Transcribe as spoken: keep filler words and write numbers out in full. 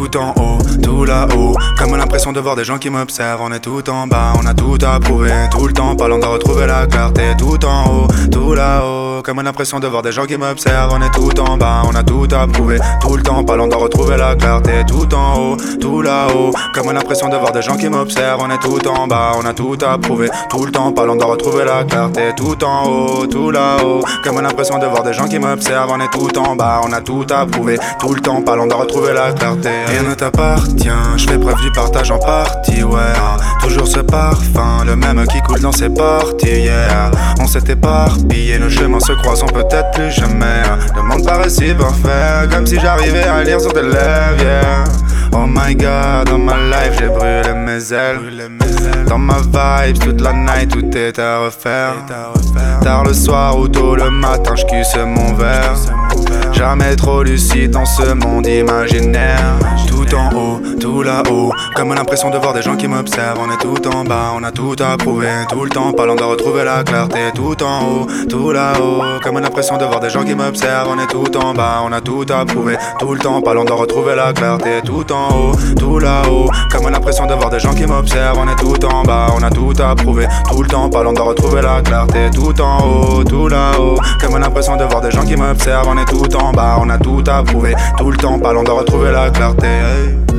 tout en haut, tout là-haut. Comme l'impression de voir des gens qui m'observent. On est tout en bas, on a tout à prouver. Tout le temps parlant de retrouver la clarté. Tout en haut, tout là-haut. Comme l'impression de voir des gens qui m'observent. On est tout en bas, on a tout à prouver. Tout le temps parlant de retrouver la clarté. Tout en haut, tout là-haut. Comme l'impression de voir des gens qui m'observent. On est tout en bas, on a tout à prouver. Tout le temps parlant de retrouver la clarté. Tout en haut, tout là-haut. Comme l'impression de voir des gens qui m'observent. On est tout en bas, on a tout à prouver. Tout le temps parlant de retrouver la clarté. Rien ne t'appartient, je fais preuve du partage en partie, ouais. Toujours ce parfum, le même qui coule dans ses parties, yeah. On s'est éparpillé, nos chemins se croisent peut-être plus jamais. Le monde paraît si parfait, comme si j'arrivais à lire sur tes lèvres, yeah. Oh my god, dans ma life j'ai brûlé mes ailes. Dans ma vibe, toute la night, tout est à refaire. Tard le soir ou tôt le matin, j'cusse mon verre. Jamais trop lucide dans ce monde imaginaire. Tout en haut, tout là-haut. Comme l'impression de voir des gens qui m'observent. On est tout en bas, on a tout à prouver. Tout le temps parlant de retrouver la clarté. Tout en haut, tout là-haut. Comme l'impression de voir des gens qui m'observent. On est tout en bas, on a tout à prouver. Tout le temps parlant de retrouver la clarté. Tout en haut, tout là-haut. Comme l'impression de voir des gens qui m'observent. On est tout en bas, on a tout à prouver. Tout le temps parlant de retrouver la clarté. Tout en haut, tout là-haut. Comme l'impression de voir des gens qui m'observent. On est tout en bas, on a tout à prouver. Tout le temps parlant de retrouver la clarté. Hey.